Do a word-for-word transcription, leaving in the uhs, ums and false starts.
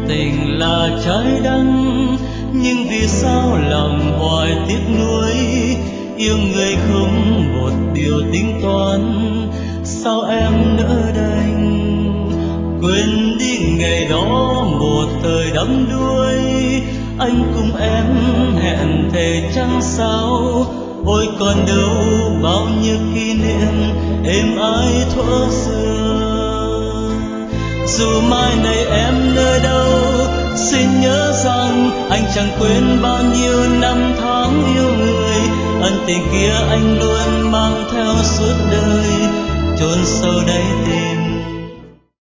Tình là trái đắng, nhưng vì sao lòng hoài tiếc nuối. Yêu người không một điều tính toán, sao em nỡ đành quên đi ngày đó một thời đắm đuối. Anh cùng em hẹn thề chẳng sao, ôi còn đâu bao nhiêu kỷ niệm êm ái thuở xưa. Dù mai này em nơi đâu, xin nhớ rằng anh chẳng quên bao nhiêu năm tháng yêu người. Ân tình kia anh luôn mang theo suốt đời, chôn sâu đáy tim